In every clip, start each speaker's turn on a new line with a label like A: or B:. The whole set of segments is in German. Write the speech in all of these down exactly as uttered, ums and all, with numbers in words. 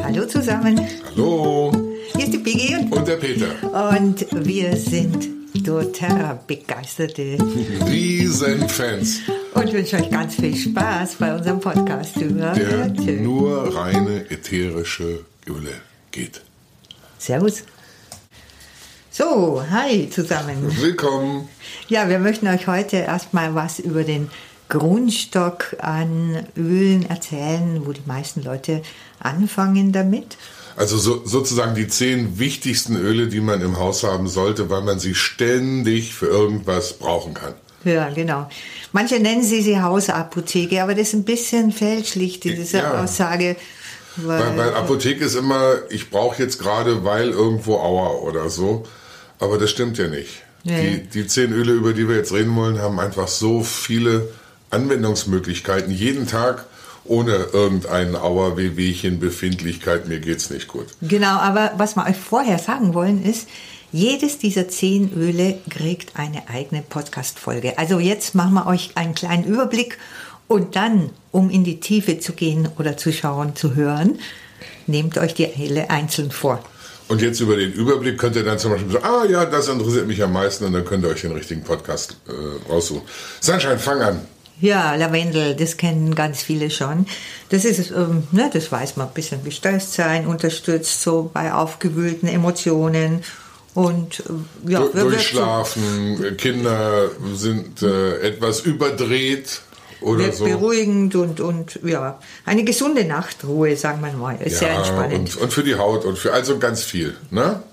A: Hallo zusammen.
B: Hallo.
A: Hier ist die Piggy und,
B: und der Peter.
A: Und wir sind doTERRA begeisterte
B: Riesenfans.
A: Und wünschen euch ganz viel Spaß bei unserem Podcast über
B: der nur reine ätherische Öle geht.
A: Servus. So, hi zusammen.
B: Willkommen.
A: Ja, wir möchten euch heute erstmal was über den Grundstock an Ölen erzählen, wo die meisten Leute anfangen damit.
B: Also so, sozusagen die zehn wichtigsten Öle, die man im Haus haben sollte, weil man sie ständig für irgendwas brauchen kann.
A: Ja, genau. Manche nennen sie sie Hausapotheke, aber das ist ein bisschen fälschlich, diese ja. Aussage.
B: Weil, weil, weil Apotheke ist immer, ich brauche jetzt gerade, weil irgendwo Aua oder so. Aber das stimmt ja nicht. Nee. Die, die zehn Öle, über die wir jetzt reden wollen, haben einfach so viele Anwendungsmöglichkeiten. Jeden Tag ohne irgendeinen Aua, Wehwehchen, Befindlichkeit, mir geht's nicht gut.
A: Genau, aber was wir euch vorher sagen wollen ist, jedes dieser zehn Öle kriegt eine eigene Podcast-Folge. Also jetzt machen wir euch einen kleinen Überblick und dann, um in die Tiefe zu gehen oder zu schauen, zu hören, nehmt euch die Öle einzeln vor.
B: Und jetzt über den Überblick könnt ihr dann zum Beispiel sagen, ah ja, das interessiert mich am meisten und dann könnt ihr euch den richtigen Podcast äh, raussuchen. Sunshine, fang an.
A: Ja, Lavendel, das kennen ganz viele schon. Das ist, ähm, ne, das weiß man, ein bisschen gestresst sein, unterstützt so bei aufgewühlten Emotionen und äh, ja,
B: du, durchschlafen, so, Kinder sind äh, etwas überdreht oder so.
A: Beruhigend und, und ja, eine gesunde Nachtruhe, sagen wir mal, ist
B: ja,
A: sehr entspannend.
B: Und, und für die Haut und für also ganz viel, ne?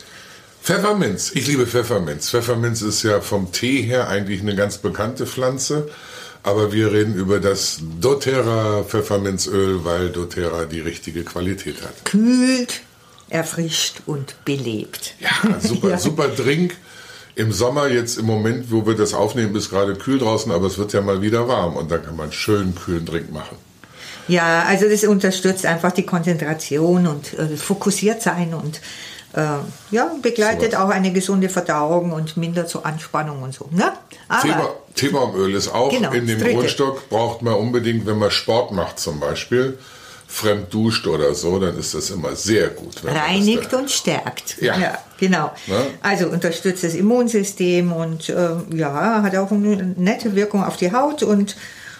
B: Pfefferminz, ich liebe Pfefferminz. Pfefferminz ist ja vom Tee her eigentlich eine ganz bekannte Pflanze. Aber wir reden über das doTERRA Pfefferminzöl, weil doTERRA die richtige Qualität hat.
A: Kühlt, erfrischt und belebt.
B: Ja, super, ja. super Drink. Im Sommer jetzt im Moment, wo wir das aufnehmen, ist gerade kühl draußen, aber es wird ja mal wieder warm und da kann man schön kühlen Drink machen.
A: Ja, also das unterstützt einfach die Konzentration und äh, das Fokussiertsein und äh, ja, begleitet so. Auch eine gesunde Verdauung und mindert so Anspannung und so. Ne?
B: Aber Teebaumöl ist auch genau, in dem Grundstock, braucht man unbedingt, wenn man Sport macht zum Beispiel, fremd duscht oder so, dann ist das immer sehr gut.
A: Reinigt und stärkt.
B: Ja,
A: ja genau. Na? Also unterstützt das Immunsystem und äh, ja, hat auch eine nette Wirkung auf die Haut und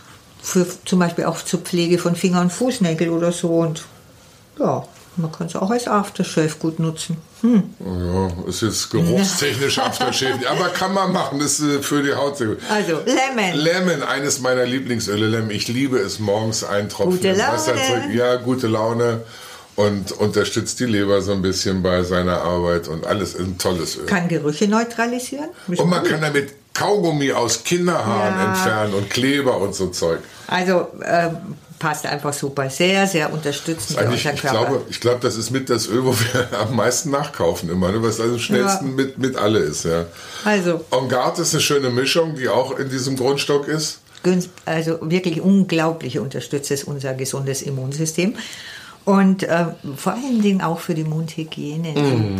A: für zum Beispiel auch zur Pflege von Finger- und Fußnägel oder so und ja, man kann es auch als Aftershave gut nutzen. Hm.
B: Ja, ist jetzt geruchstechnisch Aftershave, aber kann man machen, ist für die Haut sehr gut.
A: Also, Lemon.
B: Lemon, eines meiner Lieblingsöle, Lemon. Ich liebe es morgens eintropfen.
A: Gute Laune.
B: Wasser zurück. Ja, gute Laune und unterstützt die Leber so ein bisschen bei seiner Arbeit und alles ist ein tolles Öl.
A: Kann Gerüche neutralisieren.
B: Und man kann damit Kaugummi aus Kinderhaaren ja. entfernen und Kleber und so Zeug.
A: Also, äh, passt einfach super. Sehr, sehr unterstützend für unseren
B: ich
A: Körper.
B: Glaube, ich glaube, das ist mit das Öl, wo wir am meisten nachkaufen immer, ne? Was also am schnellsten ja. mit, mit alle ist. Ja.
A: Also.
B: En Garde ist eine schöne Mischung, die auch in diesem Grundstock ist.
A: Also wirklich unglaublich unterstützt es unser gesundes Immunsystem. Und äh, vor allen Dingen auch für die Mundhygiene.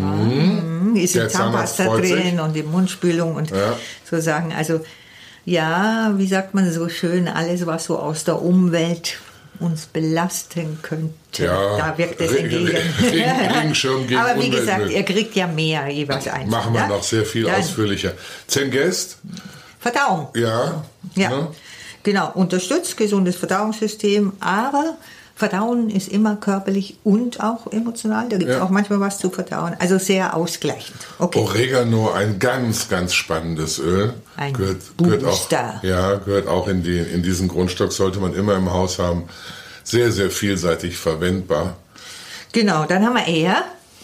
B: Mhm.
A: Ist die Zahnpasta drin und die Mundspülung und
B: ja.
A: so Sachen. Also ja, wie sagt man so schön, alles, was so aus der Umwelt uns belasten könnte,
B: ja,
A: da wirkt es entgegen.
B: Regenschirm gegen
A: Aber wie
B: Umweltmüll.
A: gesagt, ihr kriegt ja mehr jeweils ein.
B: Machen wir
A: ja?
B: noch sehr viel
A: Dann
B: ausführlicher. Zengest?
A: Verdauung.
B: Ja.
A: Ja,
B: ne?
A: Genau. Unterstützt gesundes Verdauungssystem, aber Verdauen ist immer körperlich und auch emotional. Da gibt es
B: ja.
A: auch manchmal was zu verdauen. Also sehr ausgleichend. Okay.
B: Oregano, ein ganz, ganz spannendes Öl.
A: Ein
B: gehört, gehört auch,
A: Booster.
B: ja, gehört auch in, die, in diesen Grundstock, sollte man immer im Haus haben. Sehr, sehr vielseitig verwendbar.
A: Genau, dann haben wir eher,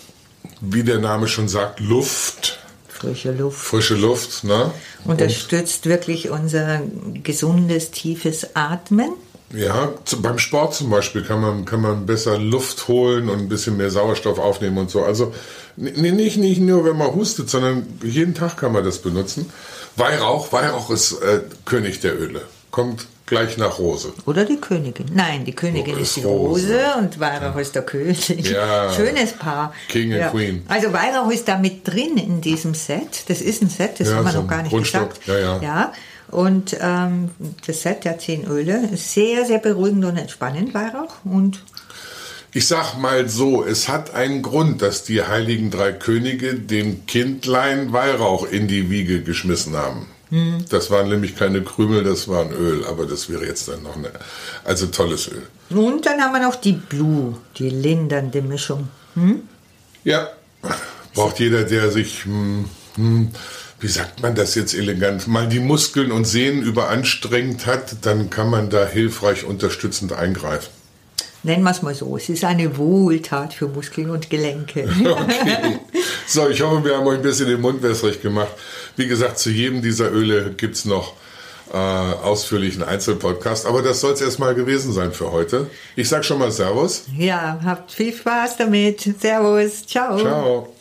B: wie der Name schon sagt, Luft.
A: Frische Luft.
B: Frische Luft, ne?
A: Unterstützt Und, wirklich unser gesundes, tiefes Atmen.
B: Ja, zu, beim Sport zum Beispiel kann man, kann man besser Luft holen und ein bisschen mehr Sauerstoff aufnehmen und so. Also n- nicht, nicht nur, wenn man hustet, sondern jeden Tag kann man das benutzen. Weihrauch, Weihrauch ist äh, König der Öle. Kommt gleich nach Rose.
A: Oder die Königin. Nein, die Königin oh, ist, ist die Rose, Rose und Weihrauch ja. ist der König.
B: Ja.
A: Schönes Paar.
B: King
A: ja.
B: and Queen.
A: Also Weihrauch ist da mit drin in diesem Set. Das ist ein Set, das
B: ja,
A: haben wir
B: so
A: noch gar nicht
B: Grundstock.
A: gesagt.
B: Ja, ja.
A: ja. Und ähm, das Set der zehn Öle ist sehr, sehr beruhigend und entspannend, Weihrauch. Und
B: Ich sag mal so, es hat einen Grund, dass die heiligen drei Könige dem Kindlein Weihrauch in die Wiege geschmissen haben. Hm. Das waren nämlich keine Krümel, das war ein Öl, aber das wäre jetzt dann noch eine, also tolles Öl.
A: Und dann haben wir noch die Blue, die lindernde Mischung. Hm?
B: Ja, braucht jeder, der sich, hm, hm, wie sagt man das jetzt elegant, mal die Muskeln und Sehnen überanstrengt hat, dann kann man da hilfreich unterstützend eingreifen.
A: Nennen wir es mal so, es ist eine Wohltat für Muskeln und Gelenke.
B: Okay. So, ich hoffe, wir haben euch ein bisschen den Mund wässrig gemacht. Wie gesagt, zu jedem dieser Öle gibt es noch äh, ausführlichen Einzelpodcast. Aber das soll es erstmal gewesen sein für heute. Ich sage schon mal Servus.
A: Ja, habt viel Spaß damit. Servus, ciao.
B: Ciao.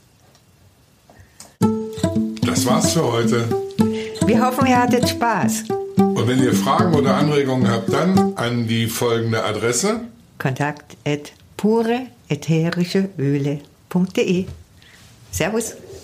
B: Das war's für heute.
A: Wir hoffen, ihr hattet Spaß.
B: Und wenn ihr Fragen oder Anregungen habt, dann an die folgende Adresse:
A: kontakt at pure ätherische öle punkt de. Servus.